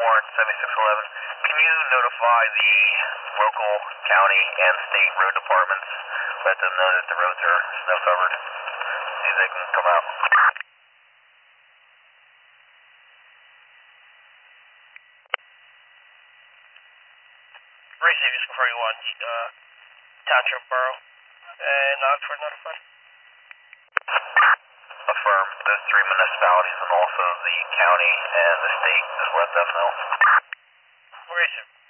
Warrant 7611. Can you notify the local, county, and state road departments? Let them know that the roads are snow covered. See if they can come out. Receive, just confirm you want Township Borough and Oxford notified. Affirm those three municipalities and also the county and the state. Just let them know. Receive.